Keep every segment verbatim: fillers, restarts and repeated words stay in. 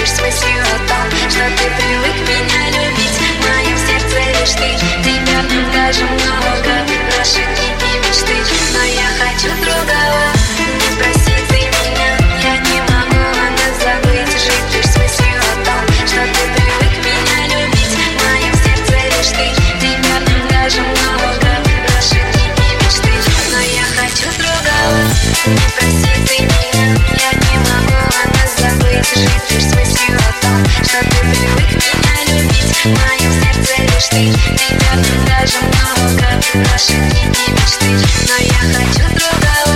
лишь с мыслью о том, что ты привык меня любить. В моем сердце лишь ты, тебя даже много, наши дни и мечты. Но я хочу другого, не спроси ты меня, я не могу это забыть. Жить лишь с мыслью о том, что ты привык меня любить. В моем сердце лишь ты, тебя даже много, наши дни и мечты. Но я хочу другого, не спроси ты меня, я не могу это забыть. Жить лишь с мыслью о том, что ты привык меня любить. В моем сердце лишь ты, тебя даже много, наши дни и мечты. Но я хочу другого.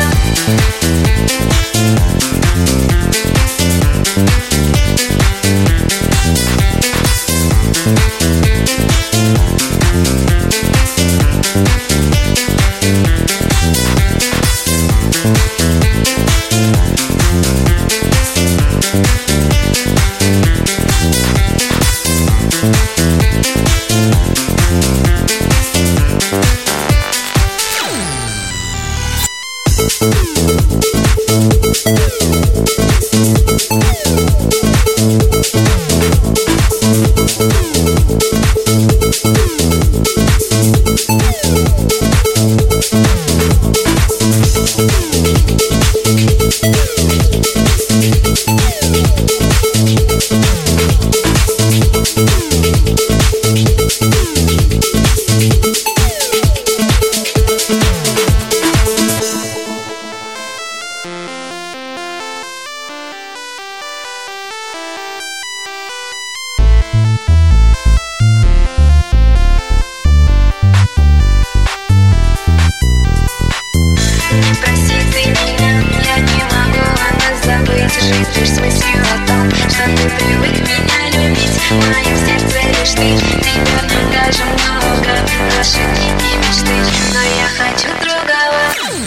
Жить лишь с мыслью о том, что ты привык меня любить. В моем сердце лишь ты, тебя даже много, наши дни и мечты. Но я хочу другого.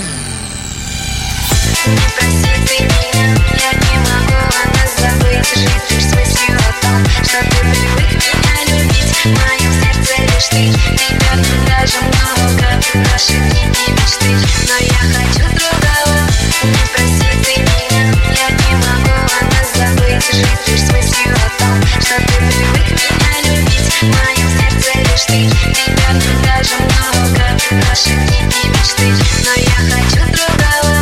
Не проси ты меня, я не могу это забыть. Жить лишь с мыслью о том, что ты привык меня любить. В моем сердце лишь ты, тебя даже много, наши дни и мечты. Но я хочу другого. Не проси ты меня, я не могу это забыть. Жить лишь с мыслью о том, что ты привык меня любить. В моем сердце лишь ты, тебя даже много, наши дни и мечты. Но я хочу другого.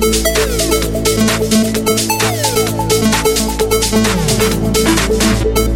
We'll be right back.